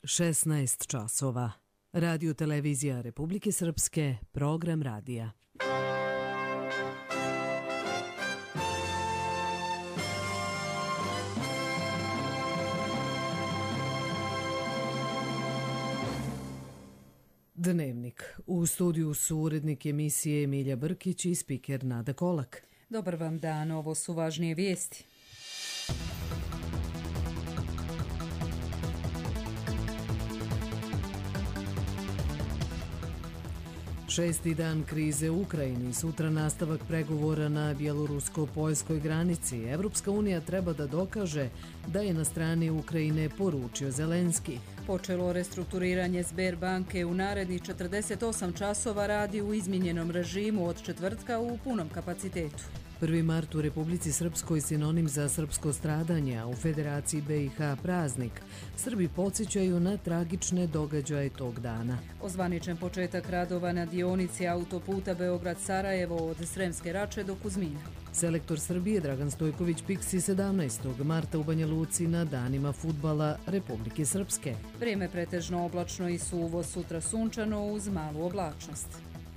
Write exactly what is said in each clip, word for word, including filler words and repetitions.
šesnaest časova. Radio televizija Republike Srpske, program radija. Dnevnik. U studiju su urednik emisije Emilija Brkić i spiker Nada Kolak. Dobar vam dan, ovo su važnije vijesti. Šesti dan krize u Ukrajini, sutra nastavak pregovora na bjelorusko-poljskoj granici. Evropska unija treba da dokaže da je na strani Ukrajine, poručio Zelenski. Počelo restrukturiranje Sberbanke, u narednih četrdeset osam časova radi u izmijenjenom režimu od četvrtka u punom kapacitetu. prvi mart u Republici Srpskoj sinonim za srpsko stradanje, a u Federaciji B i H praznik. Srbi podsjećaju na tragične događaje tog dana. Ozvaničen početak radova na dionici autoputa Beograd-Sarajevo od Sremske Rače do Kuzmina. Selektor Srbije Dragan Stojković Piksi sedamnaestog marta u Banja Luci na danima fudbala Republike Srpske. Vrijeme pretežno oblačno i suvo, sutra sunčano uz malu oblačnost.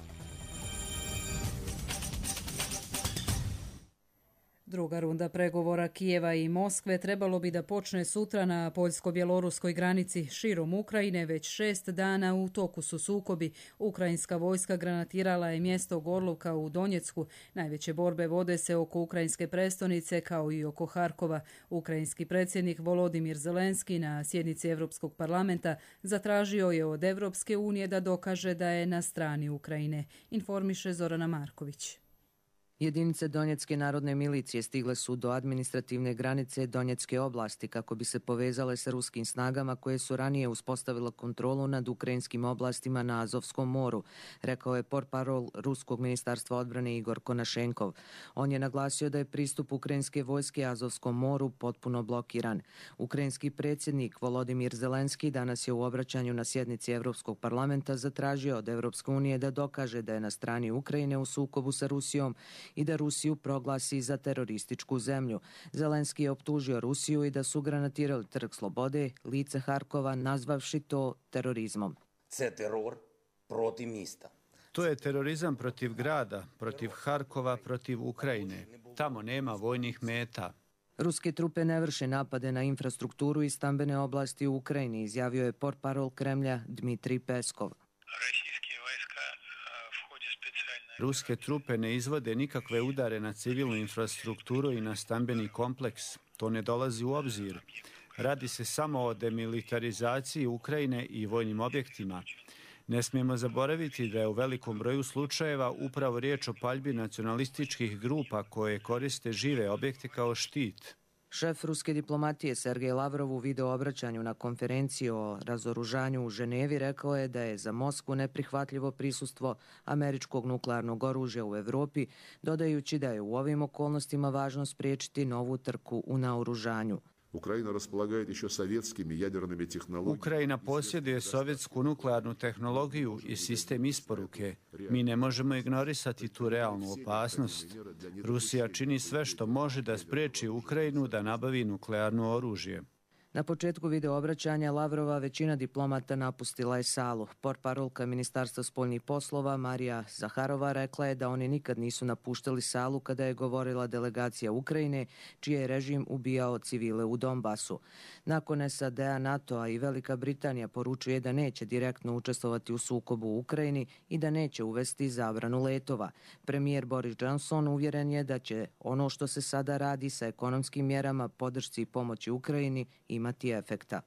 Druga runda pregovora Kijeva i Moskve trebalo bi da počne sutra na poljsko-bjeloruskoj granici širom Ukrajine. Već šest dana u toku su sukobi. Ukrajinska vojska granatirala je mjesto Gorlovka u Donjecku. Najveće borbe vode se oko ukrajinske prestonice kao i oko Harkova. Ukrajinski predsjednik Volodimir Zelenski na sjednici Europskog parlamenta zatražio je od Evropske unije da dokaže da je na strani Ukrajine, informiše Zorana Marković. Jedinice Donjecke narodne milicije stigle su do administrativne granice Donjecke oblasti kako bi se povezale sa ruskim snagama koje su ranije uspostavile kontrolu nad ukrajinskim oblastima na Azovskom moru, rekao je portparol Ruskog ministarstva odbrane Igor Konašenkov. On je naglasio da je pristup ukrajinske vojske Azovskom moru potpuno blokiran. Ukrajinski predsjednik Volodimir Zelenski danas je u obraćanju na sjednici Europskog parlamenta zatražio od Evropske unije da dokaže da je na strani Ukrajine u sukobu sa Rusijom i da Rusiju proglasi za terorističku zemlju. Zelenski je optužio Rusiju i da su granatirali Trg slobode, lice Harkova, nazvavši to terorizmom. Це терор проти міста. To je terorizam protiv grada, protiv Harkova, protiv Ukrajine. Tamo nema vojnih meta. Ruske trupe ne vrše napade na infrastrukturu i stambene oblasti u Ukrajini, izjavio je portparol Kremlja Dmitrij Peskov. Ruske trupe ne izvode nikakve udare na civilnu infrastrukturu i na stambeni kompleks. To ne dolazi u obzir. Radi se samo o demilitarizaciji Ukrajine i vojnim objektima. Ne smijemo zaboraviti da je u velikom broju slučajeva upravo riječ o paljbi nacionalističkih grupa koje koriste žive objekte kao štit. Šef ruske diplomatije Sergej Lavrov u video obraćanju na konferenciji o razoružanju u Ženevi rekao je da je za Moskvu neprihvatljivo prisustvo američkog nuklearnog oružja u Evropi, dodajući da je u ovim okolnostima važno spriječiti novu trku u naoružanju. Ukrajina raspolagает еще советскими ядерными технологиями. Ukrajina posjeduje sovjetsku nuklearnu tehnologiju i sistem isporuke. Mi ne možemo ignorisati tu realnu opasnost. Rusija čini sve što može da spriječi Ukrajinu da nabavi nuklearno oružje. Na početku video obraćanja Lavrova većina diplomata napustila je salu. Portparolka Ministarstva spoljnih poslova Marija Zaharova rekla je da oni nikad nisu napuštali salu kada je govorila delegacija Ukrajine, čiji je režim ubijao civile u Donbasu. Nakon S A D-a, NATO-a i Velika Britanija poručuje da neće direktno učestvovati u sukobu u Ukrajini i da neće uvesti zabranu letova. Premijer Boris Johnson uvjeren je da će ono što se sada radi sa ekonomskim mjerama, podršci i pomoći Ukrajini imati efekta.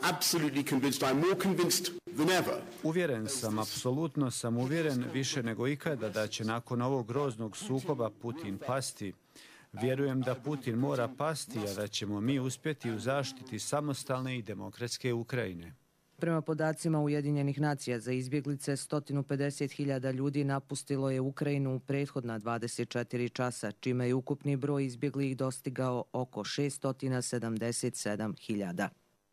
Uvjeren sam, apsolutno sam uvjeren više nego ikada da će nakon ovog groznog sukoba Putin pasti. Vjerujem da Putin mora pasti, a da ćemo mi uspjeti u zaštiti samostalne i demokratske Ukrajine. Prema podacima Ujedinjenih nacija za izbjeglice, sto pedeset hiljada ljudi napustilo je Ukrajinu u prethodna dvadeset četiri časa, čime je ukupni broj izbjeglih dostigao oko šesto sedamdeset sedam hiljada.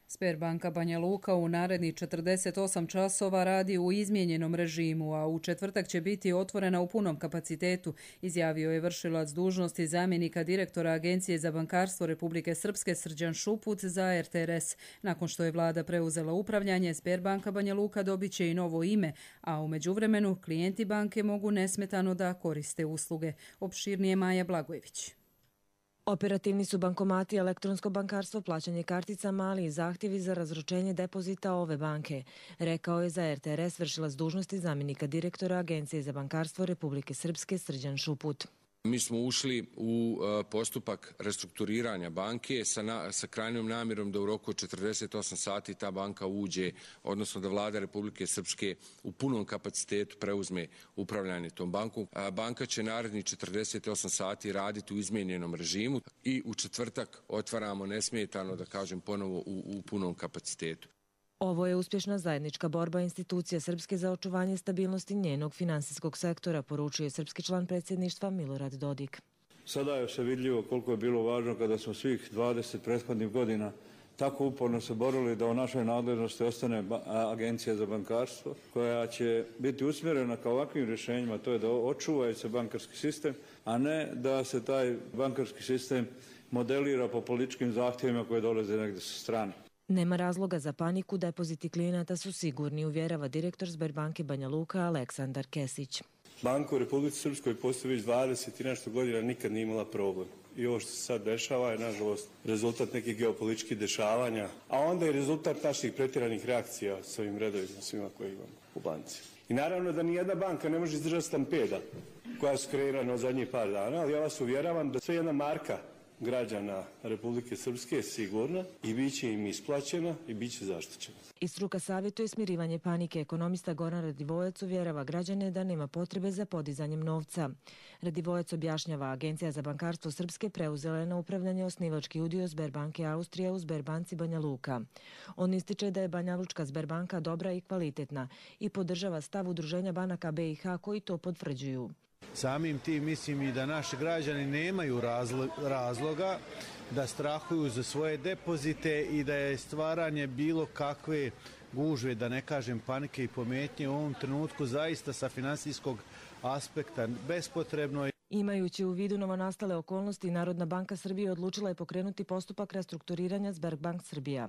Sberbanka Banja Luka u narednih četrdeset osam časova radi u izmijenjenom režimu, a u četvrtak će biti otvorena u punom kapacitetu, izjavio je vršilac dužnosti zamjenika direktora Agencije za bankarstvo Republike Srpske Srđan Šuput za R T R S. Nakon što je vlada preuzela upravljanje, Sberbanka Banja Luka dobit će i novo ime, a u međuvremenu klijenti banke mogu nesmetano da koriste usluge. Opširnije Maja Blagojević. Operativni su bankomati, elektronsko bankarstvo, plaćanje karticama, ali i zahtjevi za razročenje depozita ove banke, rekao je za R T R S vršilac dužnosti zamjenika direktora Agencije za bankarstvo Republike Srpske Srđan Šuput. Mi smo ušli u postupak restrukturiranja banke sa, na, sa krajnjom namjerom da u roku od četrdeset osam sati ta banka uđe, odnosno da vlada Republike Srpske u punom kapacitetu preuzme upravljanje tom bankom. Banka će narednih četrdeset osam sati raditi u izmijenjenom režimu i u četvrtak otvaramo nesmetano, da kažem ponovo, u, u punom kapacitetu. Ovo je uspješna zajednička borba institucija Srpske za očuvanje stabilnosti njenog finansijskog sektora, poručuje srpski član predsjedništva Milorad Dodik. Sada je se vidljivo koliko je bilo važno kada smo svih dvadeset prethodnih godina tako uporno se borili da u našoj nadležnosti ostane Agencija za bankarstvo, koja će biti usmjerena ka ovakvim rješenjima, to je da očuvaju se bankarski sistem, a ne da se taj bankarski sistem modelira po političkim zahtjevima koje dolaze negdje sa strane. Nema razloga za paniku, depoziti klijenata su sigurni, uvjerava direktor Sberbanke Banja Luka Aleksandar Kesić. Banka u Republici Srpskoj postoji već dvadeset i nešto godina, nikad nije imala problem. I ovo što se sad dešava je, nažalost, rezultat nekih geopolitičkih dešavanja, a onda je rezultat naših pretjeranih reakcija s ovim redovima svima koje imamo u banci. I naravno da nijedna banka ne može izdržati stampeda koja su kreirana od zadnjih par dana, ali ja vas uvjeravam da sve jedna marka građana Republike Srpske je sigurna i bit će im isplaćena i bit će zaštićena. I struka savjetuje smirivanje panike. Ekonomista Goran Radivojac uvjerava građane da nema potrebe za podizanjem novca. Radivojac objašnjava, Agencija za bankarstvo Srpske preuzela je na upravljanje osnivački udio Sberbanke Austrija u Sberbanci Banja Luka. On ističe da je Banja Lučka Sberbanka dobra i kvalitetna i podržava stav Udruženja banaka B i H koji to potvrđuju. Samim tim mislim i da naši građani nemaju razloga da strahuju za svoje depozite i da je stvaranje bilo kakve gužve, da ne kažem panike i pometnje u ovom trenutku zaista sa finansijskog aspekta bespotrebno. Imajući u vidu novonastale okolnosti, Narodna banka Srbije odlučila je pokrenuti postupak restrukturiranja Sberbank Srbija.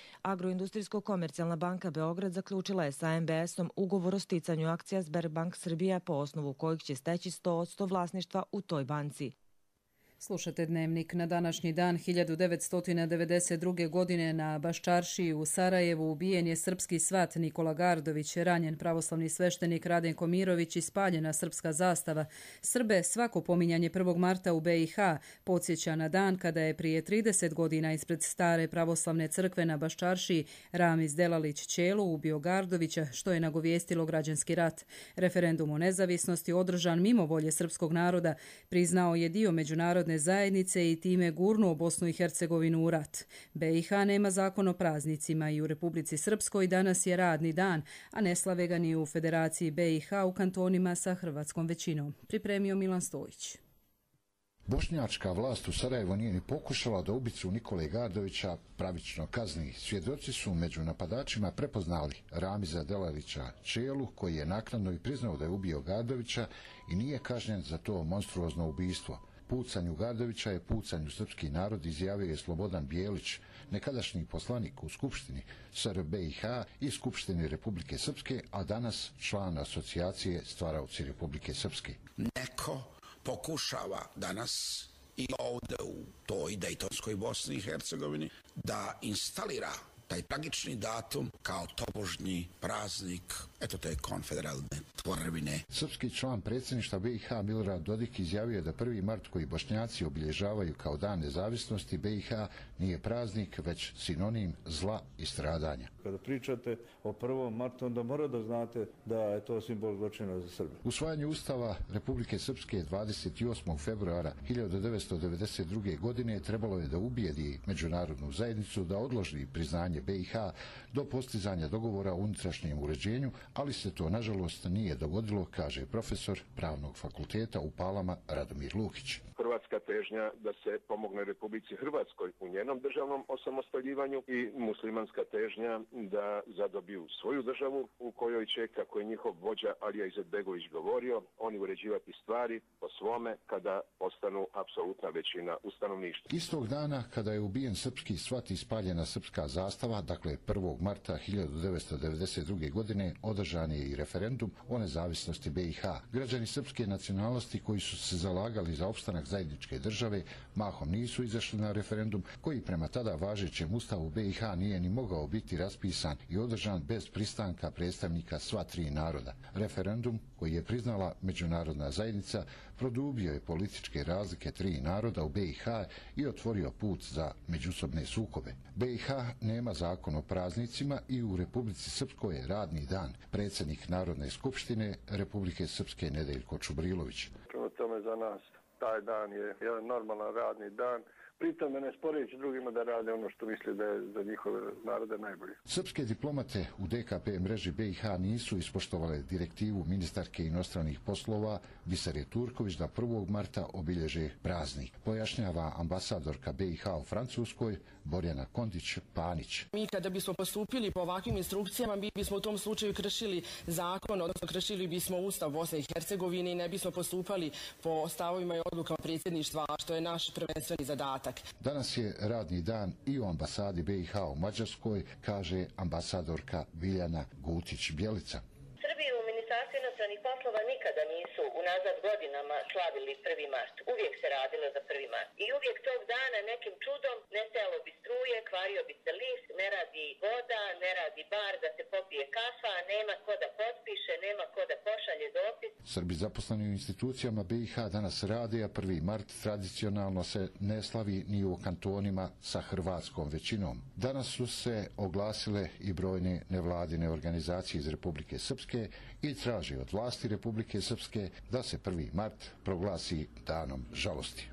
Agroindustrijsko-komercijalna banka Beograd zaključila je sa M B S-om ugovor o sticanju akcija Sberbank Srbija po osnovu kojih će steći sto posto vlasništva u toj banci. Slušate Dnevnik. Na današnji dan hiljadu devetsto devedeset druge. godine na Baščaršiji u Sarajevu ubijen je srpski svat Nikola Gardović, ranjen pravoslavni sveštenik Radenko Mirović i spaljena srpska zastava. Srbe svako pominjanje prvog marta u B i H podsjeća na dan kada je prije trideset godina ispred stare pravoslavne crkve na Baščaršiji Ramiz Delalić Ćelo ubio Gardovića, što je nagovijestilo građanski rat. Referendum o nezavisnosti održan mimo volje srpskog naroda priznao je dio međunarodne zajednice i time gurnuo Bosnu i Hercegovinu u rat. B i H nema zakon o praznicima i u Republici Srpskoj danas je radni dan, a ne slave ga ni u Federaciji B i H u kantonima sa hrvatskom većinom. Pripremio Milan Stojić. Bošnjačka vlast u Sarajevu nije ni pokušala da ubicu Nikole Gardovića pravično kazni. Svjedoci su među napadačima prepoznali Ramiza Delalića Ćelu, koji je naknadno i priznao da je ubio Gardovića i nije kažnjen za to monstruozno ubistvo. Pucanju Gardovića je pucanju srpski narod, izjavio je Slobodan Bijelić, nekadašnji poslanik u Skupštini S R B i H i Skupštini Republike Srpske, a danas član asocijacije Stvaraoci Republike Srpske. Neko pokušava danas i ovdje u toj Dejtonskoj Bosni i Hercegovini da instalira taj tragični datum kao tobožnji praznik, eto te konfederalne tvorevine. Srpski član predsjedništva B i H Milorad Dodik izjavio da prvi mart koji Bošnjaci obilježavaju kao dan nezavisnosti B i H nije praznik, već sinonim zla i stradanja. Kada pričate o prvom martu, onda mora da znate da je to simbol zločina za Srbe. Usvajanje Ustava Republike Srpske dvadeset osmog februara hiljadu devetsto devedeset druge. godine trebalo je da ubijedi međunarodnu zajednicu da odloži priznanje B i H do postizanja dogovora o unutrašnjem uređenju, ali se to nažalost nije nije dogodilo, kaže profesor Pravnog fakulteta u Palama Radomir Lukić. Hrvatska težnja da se pomogne Republici Hrvatskoj u njenom državnom osamostaljivanju i muslimanska težnja da zadobiju svoju državu u kojoj će, kako je njihov vođa Alija Izetbegović govorio, oni uređivati stvari po svome kada postanu apsolutna većina u stanovništvu. Istog dana kada je ubijen srpski svat i spaljena srpska zastava, dakle prvog marta hiljadu devetsto devedeset druge. godine, održan je i referendum o nezavisnosti B i H. Građani srpske nacionalnosti koji su se zalagali za opstanak zajedničke države mahom nisu izašli na referendum koji prema tada važećem ustavu B i H nije ni mogao biti raspisan i održan bez pristanka predstavnika sva tri naroda. Referendum koji je priznala međunarodna zajednica produbio je političke razlike tri naroda u B i H i otvorio put za međusobne sukobe. B i H nema zakon o praznicima i u Republici Srpskoj je radni dan. Predsjednik Narodne skupštine Republike Srpske Nedeljko Čubrilović. Prema tome za nas taj dan je jedan normalan radni dan, pritom ne sporeći drugima da rade ono što misle da je za njihove narode najbolje. Srpske diplomate u D K P mreži B i H nisu ispoštovale direktivu ministarke inostranih poslova Bisere Turković da prvog marta obilježe praznik. Pojašnjava ambasadorka B i H u Francuskoj Borjana Kondić-Panić. Mi kada bismo postupili po ovakvim instrukcijama, mi bismo u tom slučaju kršili zakon, odnosno kršili bismo Ustav Bosne i Hercegovine i ne bismo postupali po stavovima i odlukama predsjedništva, što je naš prvenstveni zadatak. Danas je radni dan i u ambasadi B i H u Mađarskoj, kaže ambasadorka Biljana Gutić-Bjelica. Srbi u Ministarstvu inostranih poslova nikada nisu unazad godinama slavili prvi mart. Uvijek se radilo za prvi mart. I uvijek tog dana nekim čudom nestajalo bi struje, kvario bi se list, ne radi voda, ne radi bar da se popije kafa, nema ko da potpiše, nema ko da pošalje dopis. Srbi zaposleni u institucijama B i H danas rade, a prvi mart tradicionalno se ne slavi ni u kantonima sa hrvatskom većinom. Danas su se oglasile i brojne nevladine organizacije iz Republike Srpske i traže od vlasti Republike Srpske da se prvi mart proglasi danom žalosti.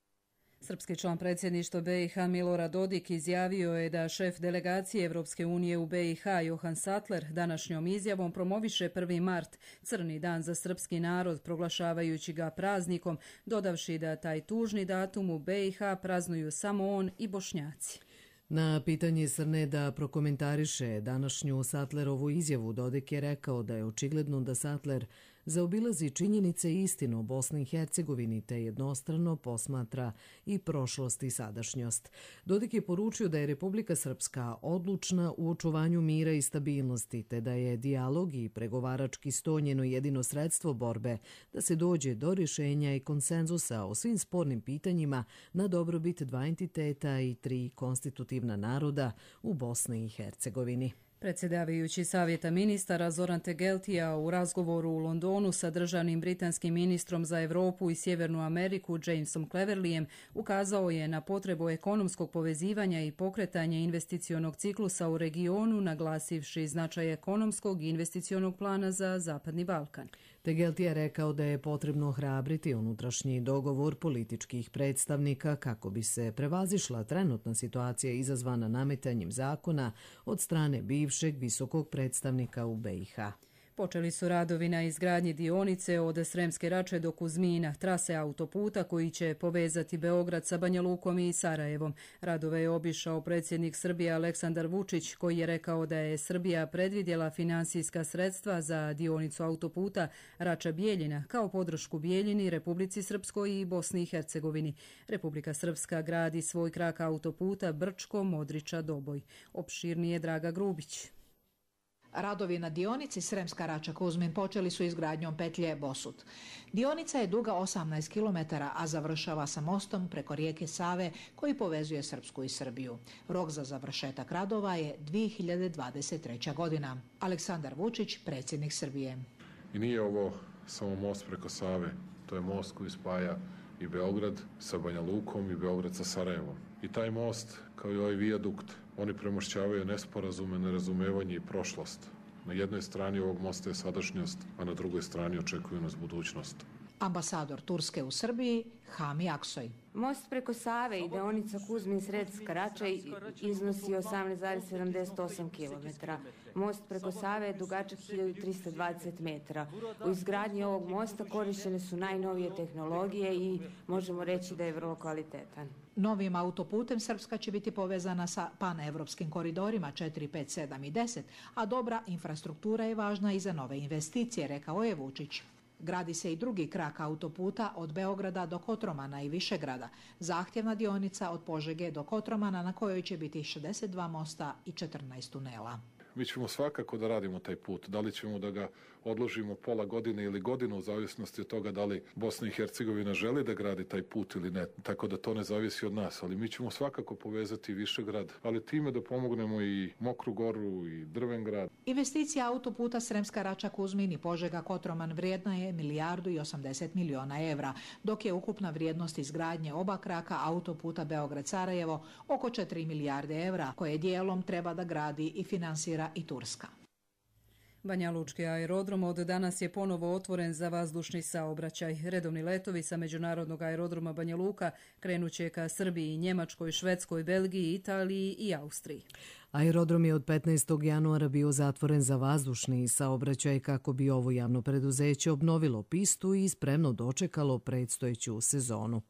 Srpski član predsjedništva B i H Milorad Dodik izjavio je da šef delegacije Evropske unije u B i H Johan Sattler današnjom izjavom promoviše prvi mart, crni dan za srpski narod, proglašavajući ga praznikom, dodavši da taj tužni datum u B i H praznuju samo on i Bošnjaci. Na pitanje Srne da prokomentariše današnju Sattlerovu izjavu, Dodik je rekao da je očigledno da Sattler zaobilazi činjenice i istinu o Bosni i Hercegovini te jednostrano posmatra i prošlost i sadašnjost. Dodik je poručio da je Republika Srpska odlučna u očuvanju mira i stabilnosti te da je dijalog i pregovarački sto njeno jedino sredstvo borbe da se dođe do rješenja i konsenzusa o svim spornim pitanjima na dobrobit dva entiteta i tri konstitutivna naroda u Bosni i Hercegovini. Predsjedavajući Savjeta ministara Zoran Tegeltija u razgovoru u Londonu sa državnim britanskim ministrom za Europu i Sjevernu Ameriku Jamesom Cleverlyjem ukazao je na potrebu ekonomskog povezivanja i pokretanja investicionog ciklusa u regionu, naglasivši značaj ekonomskog i investicionog plana za Zapadni Balkan. Tegelti je rekao da je potrebno hrabriti unutrašnji dogovor političkih predstavnika kako bi se prevazišla trenutna situacija izazvana nametanjem zakona od strane bivšeg visokog predstavnika u B i H. Počeli su radovi na izgradnji dionice od Sremske Rače do Kuzmina, trase autoputa koji će povezati Beograd sa Banja Lukom i Sarajevom. Radove je obišao predsjednik Srbije Aleksandar Vučić, koji je rekao da je Srbija predvidjela finansijska sredstva za dionicu autoputa Rača-Bijeljina kao podršku Bijeljini, Republici Srpskoj i Bosni i Hercegovini. Republika Srpska gradi svoj krak autoputa Brčko-Modriča-Doboj. Opširnije Draga Grubić. Radovi na dionici Sremska Rača-Kuzmin počeli su izgradnjom petlje Bosut. Dionica je duga osamnaest kilometara, a završava sa mostom preko rijeke Save koji povezuje Srpsku i Srbiju. Rok za završetak radova je dvije hiljade dvadeset treća. godina. Aleksandar Vučić, predsjednik Srbije. I nije ovo samo most preko Save, to je most koji spaja i Beograd sa Banja Lukom i Beograd sa Sarajevom. I taj most, kao i ovaj vijadukt, oni premošćavaju nesporazume, nerazumevanje i prošlost. Na jednoj strani ovog mosta je sadašnjost, a na drugoj strani očekuju nas budućnost. Ambasador Turske u Srbiji Hami Aksoj. Most preko Save i deonica Kuzmin-Sreds-Karačaj iznosi osamnaest zarez sedamdeset osam kilometara. Most preko Save je dugačak hiljadu trista dvadeset metara. U izgradnji ovog mosta korištene su najnovije tehnologije i možemo reći da je vrlo kvalitetan. Novim autoputem Srpska će biti povezana sa panevropskim koridorima četiri, pet, sedam i deset, a dobra infrastruktura je važna i za nove investicije, rekao je Vučić. Gradi se i drugi krak autoputa od Beograda do Kotromana i Višegrada, zahtjevna dionica od Požege do Kotromana na kojoj će biti šezdeset dva mosta i četrnaest tunela. Mi ćemo svakako da radimo taj put. Da li ćemo da ga odložimo pola godine ili godinu, u zavisnosti od toga da li Bosna i Hercegovina želi da gradi taj put ili ne. Tako da to ne zavisi od nas. Ali mi ćemo svakako povezati Višegrad, ali time da pomognemo i Mokru Goru i Drvengrad. Investicija autoputa Sremska Rača Kuzmin i Požega Kotroman vrijedna je milijardu i osamdeset miliona evra, dok je ukupna vrijednost izgradnje oba kraka autoputa Beograd-Sarajevo oko četiri milijarde evra, koje dijelom treba da gradi i finansira i Turska. Banja Lučki aerodrom od danas je ponovo otvoren za vazdušni saobraćaj. Redovni letovi sa međunarodnog aerodroma Banja Luka krenuće ka Srbiji, Njemačkoj, Švedskoj, Belgiji, Italiji i Austriji. Aerodrom je od petnaestog januara bio zatvoren za vazdušni saobraćaj kako bi ovo javno preduzeće obnovilo pistu i spremno dočekalo predstojeću sezonu.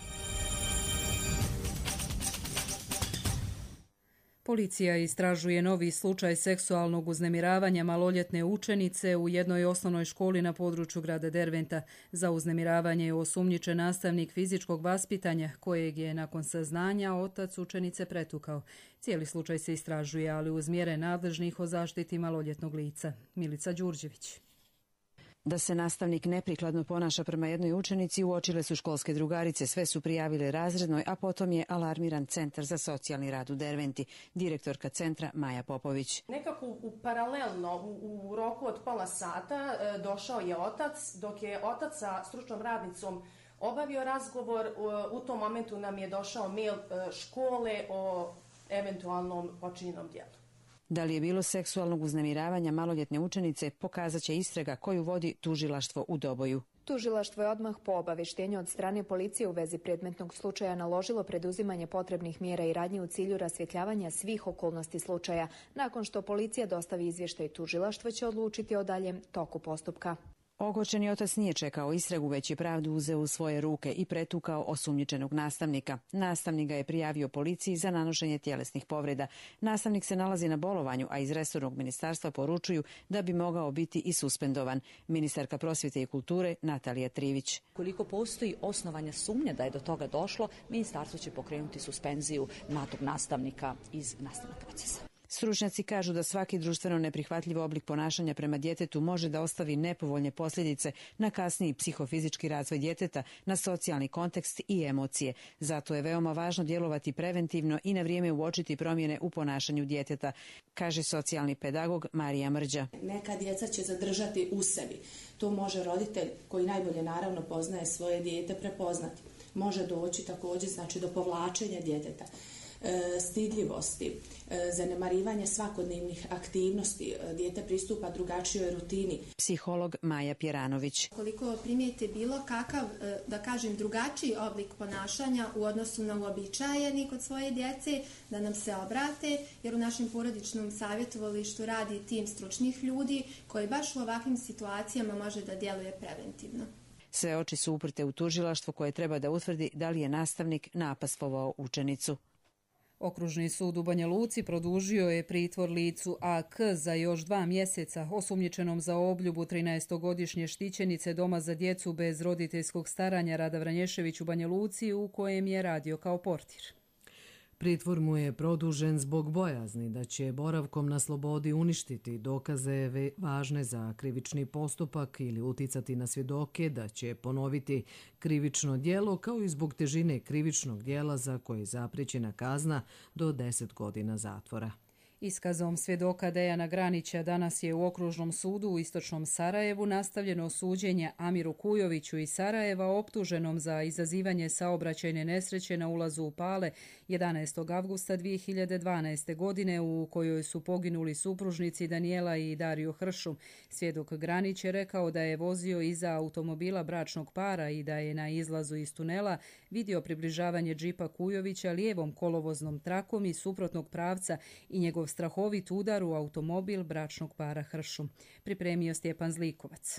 Policija istražuje novi slučaj seksualnog uznemiravanja maloljetne učenice u jednoj osnovnoj školi na području grada Derventa. Za uznemiravanje je osumnjičen nastavnik fizičkog vaspitanja, kojeg je nakon saznanja otac učenice pretukao. Cijeli slučaj se istražuje, ali uz mjere nadležnih o zaštiti maloljetnog lica. Milica Đurđević. Da se nastavnik neprikladno ponaša prema jednoj učenici uočile su školske drugarice, sve su prijavile razrednoj, a potom je alarmiran Centar za socijalni rad u Derventi. Direktorka centra Maja Popović. Nekako u paralelno, u, u roku od pola sata e, došao je otac, dok je otac sa stručnom radnicom obavio razgovor, u, u tom momentu nam je došao mail e, škole o eventualnom počinjenom djelu. Da li je bilo seksualnog uznemiravanja maloljetne učenice, pokazat će istraga koju vodi tužilaštvo u Doboju. Tužilaštvo je odmah po obavještenju od strane policije u vezi predmetnog slučaja naložilo preduzimanje potrebnih mjera i radnji u cilju rasvjetljavanja svih okolnosti slučaja. Nakon što policija dostavi izvještaj, tužilaštvo će odlučiti o daljem toku postupka. Ogorčeni otac nije čekao istragu, već je pravdu uzeo u svoje ruke i pretukao osumnjičenog nastavnika. Nastavnik ga je prijavio policiji za nanošenje tjelesnih povreda. Nastavnik se nalazi na bolovanju, a iz resornog ministarstva poručuju da bi mogao biti i suspendovan. Ministarka prosvjete i kulture Natalija Trivić. Koliko postoji osnovanja sumnje da je do toga došlo, ministarstvo će pokrenuti suspenziju na tog nastavnika iz nastavnog procesa. Stručnjaci kažu da svaki društveno neprihvatljiv oblik ponašanja prema djetetu može da ostavi nepovoljne posljedice na kasniji psihofizički razvoj djeteta, na socijalni kontekst i emocije. Zato je veoma važno djelovati preventivno i na vrijeme uočiti promjene u ponašanju djeteta, kaže socijalni pedagog Marija Mrđa. Neka djeca će zadržati u sebi. To može roditelj, koji najbolje naravno poznaje svoje dijete, prepoznati. Može doći također znači, do povlačenja djeteta, stidljivosti, zanemarivanje svakodnevnih aktivnosti, dijete pristupa drugačijoj rutini. Psiholog Maja Pjeranović. Koliko primijete bilo kakav, da kažem, drugačiji oblik ponašanja u odnosu na uobičajeni kod svoje djece, da nam se obrate, jer u našem porodičnom savjetovalištu radi tim stručnih ljudi koji baš u ovakvim situacijama može da djeluje preventivno. Sve oči su uprte u tužilaštvo koje treba da utvrdi da li je nastavnik napastvovao učenicu. Okružni sud u Banja Luci produžio je pritvor licu A K za još dva mjeseca, osumnjičenom za obljubu trinaestogodišnje štićenice Doma za djecu bez roditeljskog staranja Rada Vranješević u Banja Luci, u kojem je radio kao portir. Pritvor mu je produžen zbog bojazni da će boravkom na slobodi uništiti dokaze važne za krivični postupak ili uticati na svjedoke, da će ponoviti krivično djelo, kao i zbog težine krivičnog djela za koje je zapriječena kazna do deset godina zatvora. Iskazom svjedoka Dejana Granića danas je u Okružnom sudu u istočnom Sarajevu nastavljeno suđenje Amiru Kujoviću iz Sarajeva optuženom za izazivanje saobraćajne nesreće na ulazu u Pale jedanaestog avgusta dvije hiljade dvanaeste. godine u kojoj su poginuli supružnici Danijela i Dario Hršum. Svjedok Granić je rekao da je vozio iza automobila bračnog para i da je na izlazu iz tunela vidio približavanje džipa Kujovića lijevom kolovoznom trakom iz suprotnog pravca i njegov strahovit udar u automobil bračnog para Hršum. Pripremio Stjepan Zlikovac.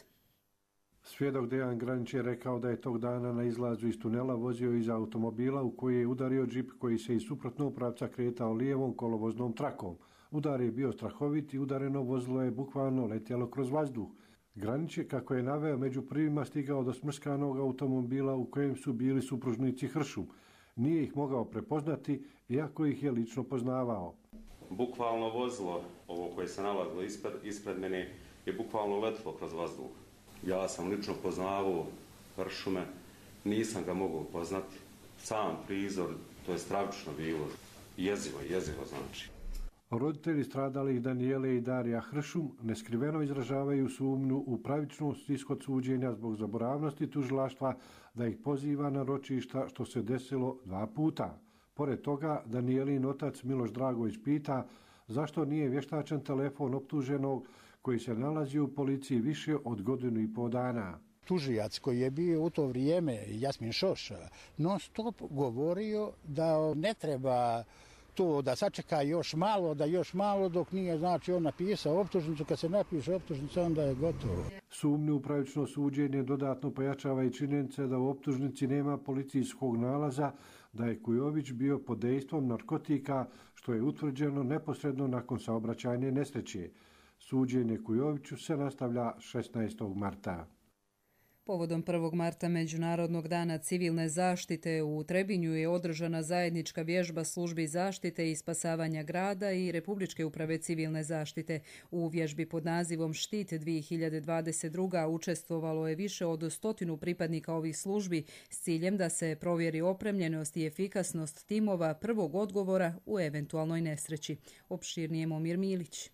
Svjedok Dejan Granić je rekao da je tog dana na izlazu iz tunela vozio iza automobila u koji je udario džip koji se iz suprotnog pravca kretao lijevom kolovoznom trakom. Udar je bio strahovit i udareno vozilo je bukvalno letjelo kroz vazduh. Granić je, kako je naveo, među prvima stigao do smrskanog automobila u kojem su bili supružnici Hršum. Nije ih mogao prepoznati, iako ih je lično poznavao. Bukvalno vozilo, ovo koje se nalazilo ispred, ispred mene, je bukvalno letilo kroz vazduh. Ja sam lično poznavao Hršume, nisam ga mogao poznati. Sam prizor, to je stravično bilo, jezivo, jezivo znači. Roditelji stradalih Danijele i Darija Hršum neskriveno izražavaju sumnju u pravičnost ishod suđenja zbog zaboravnosti tužilaštva da ih poziva na ročišta, što se desilo dva puta. Pored toga, Danijelin otac Miloš Dragović pita zašto nije vještačen telefon optuženog koji se nalazi u policiji više od godinu i pol dana. Tužilac koji je bio u to vrijeme, Jasmin Šoš, non stop govorio da ne treba to da sačeka još malo, da još malo dok nije, znači, on napisao optužnicu. Kad se napiše optužnica, onda je gotovo. Sumnju u pravično suđenje dodatno pojačava i činjenica da u optužnici nema policijskog nalaza da je Kujović bio pod dejstvom narkotika, što je utvrđeno neposredno nakon saobraćajne nesreće. Suđenje Kujoviću se nastavlja šesnaestog marta. Povodom prvog marta Međunarodnog dana civilne zaštite u Trebinju je održana zajednička vježba službi zaštite i spasavanja grada i Republičke uprave civilne zaštite. U vježbi pod nazivom Štit dvije hiljade dvadeset druga. učestvovalo je više od stotinu pripadnika ovih službi s ciljem da se provjeri opremljenost i efikasnost timova prvog odgovora u eventualnoj nesreći. Opširnije Momir Milić.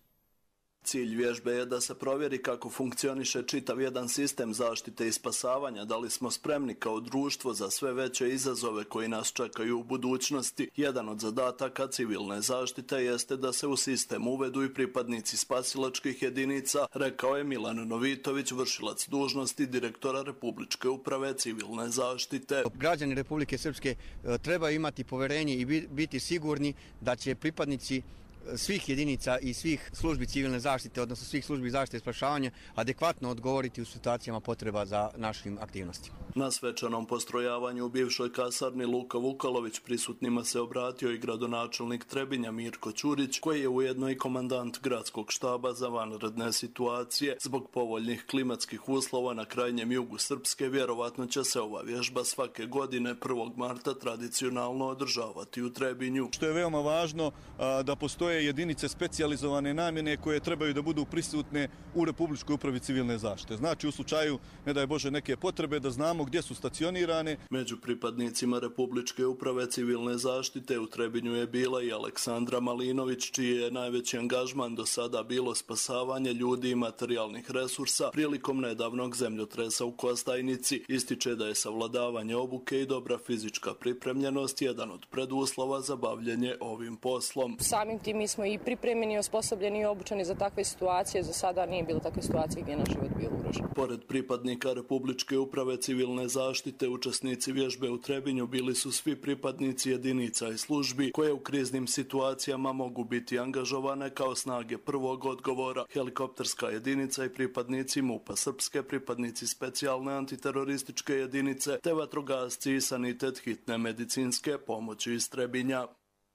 Cilj vježbe je da se provjeri kako funkcioniše čitav jedan sistem zaštite i spasavanja, da li smo spremni kao društvo za sve veće izazove koji nas čekaju u budućnosti. Jedan od zadataka civilne zaštite jeste da se u sistem uvedu i pripadnici spasilačkih jedinica, rekao je Milan Novitović, vršilac dužnosti direktora Republičke uprave civilne zaštite. Građani Republike Srpske trebaju imati poverenje i biti sigurni da će pripadnici svih jedinica i svih službi civilne zaštite, odnosno svih službi zaštite i spašavanja, adekvatno odgovoriti u situacijama potreba za našim aktivnostima. Na svečanom postrojavanju u bivšoj kasarni Luka Vukalović prisutnima se obratio i gradonačelnik Trebinja Mirko Ćurić, koji je ujedno i komandant gradskog štaba za vanredne situacije. Zbog povoljnih klimatskih uslova na krajnjem jugu Srpske, vjerovatno će se ova vježba svake godine prvog marta tradicionalno održavati u Trebinju. Što je veoma važno da postoje jedinice specijalizovane namjene koje trebaju da budu prisutne u Republičkoj upravi civilne zaštite. Znači, u slučaju, ne daj Bože, neke potrebe da znamo gdje su stacionirane. Među pripadnicima Republičke uprave civilne zaštite u Trebinju je bila i Aleksandra Malinović, čiji je najveći angažman do sada bilo spasavanje ljudi i materijalnih resursa prilikom nedavnog zemljotresa u Kostajnici. Ističe da je savladavanje obuke i dobra fizička pripremljenost jedan od preduslova za bavljenje ovim poslom. Samim tim mi smo i pripremljeni, osposobljeni i obučeni za takve situacije. Za sada nije bilo takve situacije gdje je naš život bio ugrožen. Pored pripadnika Republičke uprave civilne zaštite, učesnici vježbe u Trebinju bili su svi pripadnici jedinica i službi koje u kriznim situacijama mogu biti angažovane kao snage prvog odgovora, helikopterska jedinica i pripadnici MUP-a Srpske, pripadnici specijalne antiterorističke jedinice, te vatrogasci i sanitet hitne medicinske pomoći iz Trebinja.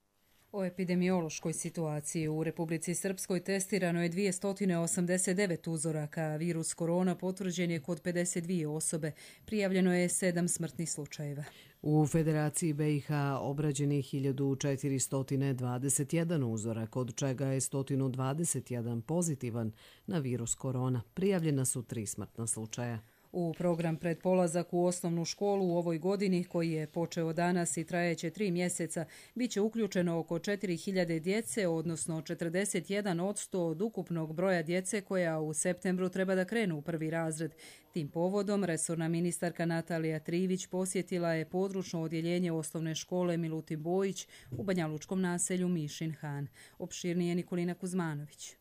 O epidemiološkoj situaciji u Republici Srpskoj testirano je dvjesto osamdeset devet uzoraka, a virus korona potvrđen je kod pedeset dvije osobe. Prijavljeno je sedam smrtnih slučajeva. U Federaciji B i H obrađen je hiljadu četiristo dvadeset jedan uzorak, od čega je sto dvadeset jedan pozitivan na virus korona. Prijavljena su tri smrtna slučaja. U program pred polazak u osnovnu školu u ovoj godini, koji je počeo danas i trajeće tri mjeseca, bit će uključeno oko četiri hiljade djece, odnosno četrdeset jedan posto od ukupnog broja djece koja u septembru treba da krenu u prvi razred. Tim povodom resorna ministarka Natalija Trivić posjetila je područno odjeljenje osnovne škole Milutin Bojić u banjalučkom naselju Mišin Han. Opširnije Nikolina Kuzmanović.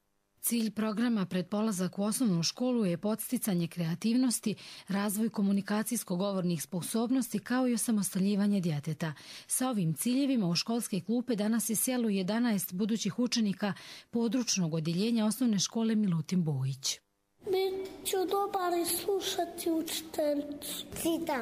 Cilj programa pred polazak u osnovnu školu je podsticanje kreativnosti, razvoj komunikacijsko-govornih sposobnosti kao i osamostaljivanje djeteta. Sa ovim ciljevima u školske klupe danas je sjelo jedanaest budućih učenika područnog odjeljenja osnovne škole Milutin Bojić. Biću dobar i slušati učiteljicu. Čitam,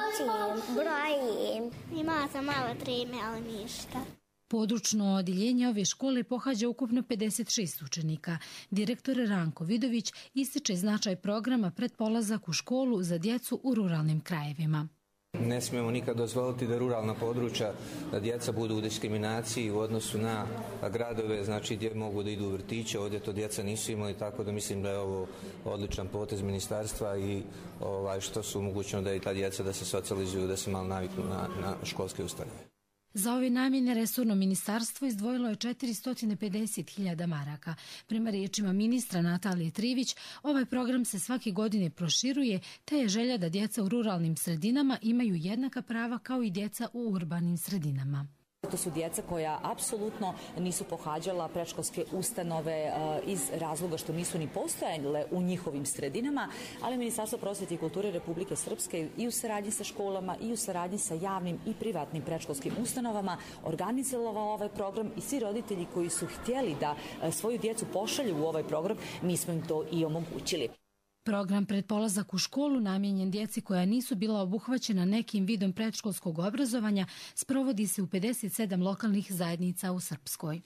učim, brojim. Imala sam malo treme, ali ništa. Područno odjeljenje ove škole pohađa ukupno pedeset šest učenika. Direktor Ranko Vidović ističe značaj programa pred polazak u školu za djecu u ruralnim krajevima. Ne smijemo nikad dozvoliti da ruralna područja, da djeca budu u diskriminaciji u odnosu na gradove, znači gdje mogu da idu u vrtiće, ovdje to djeca nisu imali, tako da mislim da je ovo odličan potez ministarstva i ovaj, što su mogućno da i ta djeca da se socijalizuju, da se malo naviknu na, na školske ustanove. Za ove namjene resorno ministarstvo izdvojilo je četiristo pedeset hiljada maraka. Prema riječima ministra Natalije Trivić, ovaj program se svake godine proširuje, te je želja da djeca u ruralnim sredinama imaju jednaka prava kao i djeca u urbanim sredinama. To su djeca koja apsolutno nisu pohađala predškolske ustanove iz razloga što nisu ni postojale u njihovim sredinama, ali Ministarstvo prosvjete i kulture Republike Srpske i u saradnji sa školama i u saradnji sa javnim i privatnim predškolskim ustanovama organizovalo ovaj program i svi roditelji koji su htjeli da svoju djecu pošalju u ovaj program, mi smo im to i omogućili. Program pred polazak u školu namijenjen djeci koja nisu bila obuhvaćena nekim vidom predškolskog obrazovanja sprovodi se u pedeset sedam lokalnih zajednica u Srpskoj.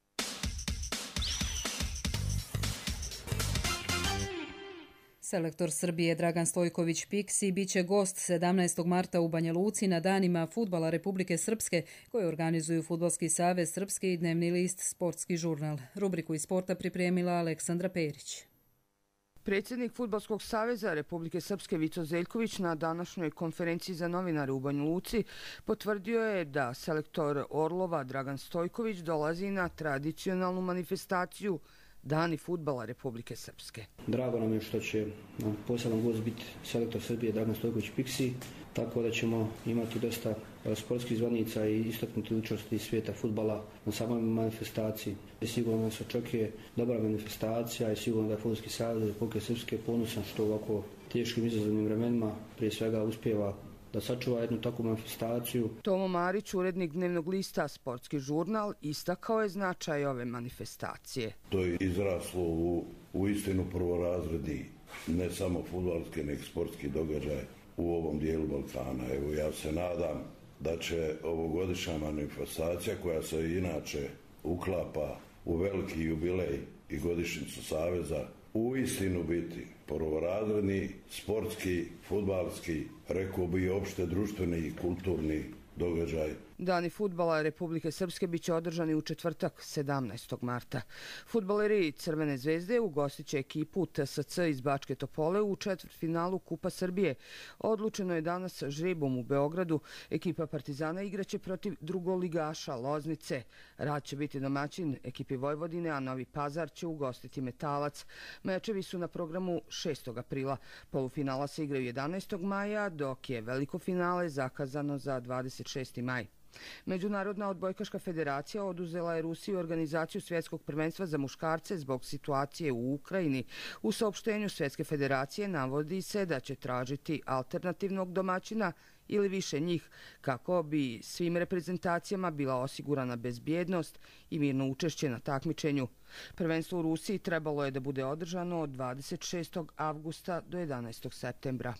Selektor Srbije Dragan Stojković Piksi biće gost sedamnaestog marta u Banja Luci na danima fudbala Republike Srpske koje organizuju Fudbalski savez Srpske i dnevni list Sportski žurnal. Rubriku iz sporta pripremila Aleksandra Perić. Predsjednik Fudbalskog saveza Republike Srpske Vico Zeljković na današnjoj konferenciji za novinare u Banja Luci potvrdio je da selektor Orlova Dragan Stojković dolazi na tradicionalnu manifestaciju Dani fudbala Republike Srpske. Drago nam je što će poseban gost biti selektor Srbije Dragan Stojković Piksi, tako da ćemo imati dosta sportskih zvanica i istaknuti ličnosti iz svijeta fudbala na samoj manifestaciji. Sigurno nas očekuje dobra manifestacija i sigurno da je Fudbalski savez Republike Srpske ponosan što u ovako teškim izazovnim vremenima prije svega uspijeva da sačuva jednu takvu manifestaciju. Tomo Marić, urednik dnevnog lista Sportski žurnal, istakao je značaj ove manifestacije. To je izraslo u, u istinu prvorazredni, ne samo fudbalski, nek sportski događaj u ovom dijelu Balkana. Evo, ja se nadam da će ovogodišnja manifestacija, koja se inače uklapa u veliki jubilej i godišnjicu Saveza, u istinu biti prvorazredni, sportski, fudbalski, rekao bi i opšte društveni i kulturni događaj. Dani fudbala Republike Srpske biće održani u četvrtak sedamnaestog marta. Fudbaleri Crvene zvezde ugostit će ekipu T S C iz Bačke Topole u četvrtfinalu Kupa Srbije. Odlučeno je danas žrebom u Beogradu. Ekipa Partizana igraće protiv drugoligaša Loznice. Rad će biti domaćin ekipi Vojvodine, a Novi Pazar će ugostiti Metalac. Mečevi su na programu šestog aprila. Polufinala se igraju jedanaestog maja, dok je veliko finale zakazano za dvadeset šesti maj. Međunarodna odbojkaška federacija oduzela je Rusiji organizaciju svjetskog prvenstva za muškarce zbog situacije u Ukrajini. U saopštenju Svjetske federacije navodi se da će tražiti alternativnog domaćina ili više njih kako bi svim reprezentacijama bila osigurana bezbjednost i mirno učešće na takmičenju. Prvenstvo u Rusiji trebalo je da bude održano od dvadeset šestog avgusta do jedanaestog septembra.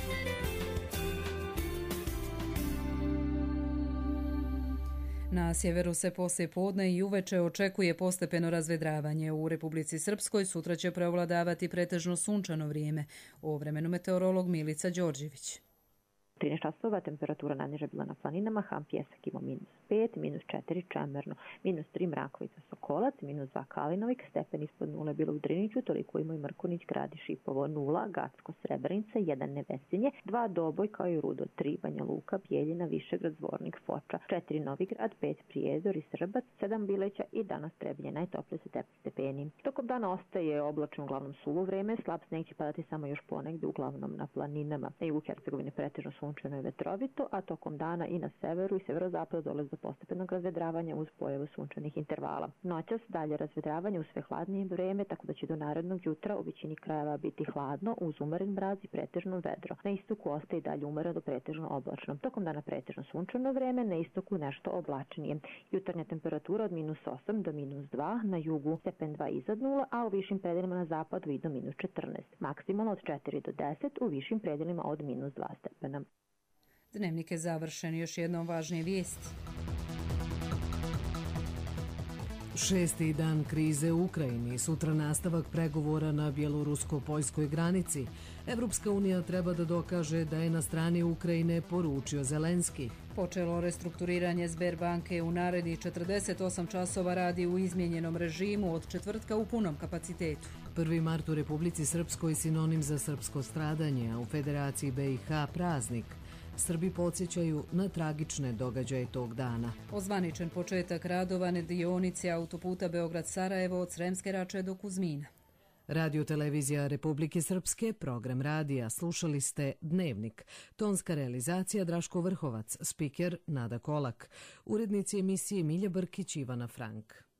Na sjeveru se poslije podne i uveče očekuje postepeno razvedravanje. U Republici Srpskoj sutra će preovladavati pretežno sunčano vrijeme. O vremenu meteorolog Milica Đorđević. trinaest časova, temperatura najniža bila na planinama, Ham Pjesak imao minus pet, minus četiri Čemerno, minus tri Mrakovica Sokolac, minus dva Kalinovik, stepen ispod nule bilo u Driniću, toliko imao i Mrkunić, Gradi, Šipovo nula, Gacko, Srebrenica, jedan Nevesinje, dva Doboj kao i Rudo, tri Banja Luka, Bijeljina, Višegrad, Zvornik, Foča, četiri Novigrad, pet Prijedor i Srbac, sedam Bileća i danas Trebinje, najtoplije sa devet stepeni. Tokom dana ostaje oblačno uglavnom suvo vreme, slab sneg će padati samo još ponegde uglavnom na planinama. Na jugu Hercegovine pretežno sunčano i vetrovito, a tokom dana i na severu i severozapadu dolazi do postepenog razvedravanja uz pojavu sunčanih intervala. Noćas dalje razvedravanje u sve hladnije vreme, tako da će do narednog jutra u većini krajeva biti hladno uz umeren mraz i pretežno vedro. Na istoku ostaje dalje umereno do pretežno oblačno. Tokom dana pretežno sunčano vreme, na istoku nešto oblačnije. Jutarnja temperatura od minus osam do minus dva, na jugu stepen dva iznad nula, a u višim predelima na zapadu i do minus četrnaest. Maksimalno od četiri do deset, u višim predelima od minus dva stepena. Dnevnik je završen. Još jednom važnije vijesti. Šesti dan krize u Ukrajini, sutra nastavak pregovora na bjelorusko-poljskoj granici. Evropska unija treba da dokaže da je na strani Ukrajine, poručio Zelenski. Počelo restrukturiranje Sberbanke u narednih četrdeset osam časova radi u izmijenjenom režimu od četvrtka u punom kapacitetu. prvi mart u Republici Srpskoj sinonim za srpsko stradanje, a u Federaciji B i H praznik. Srbi podsjećaju na tragične događaje tog dana. Ozvaničen početak radova na dionici autoputa Beograd-Sarajevo od Sremske Rače do Kuzmina. Radio televizija Republike Srpske, program radija, slušali ste Dnevnik. Tonska realizacija Draško Vrhovac, spiker Nada Kolak. Urednici emisije Milja Brkić, Ivana Frank.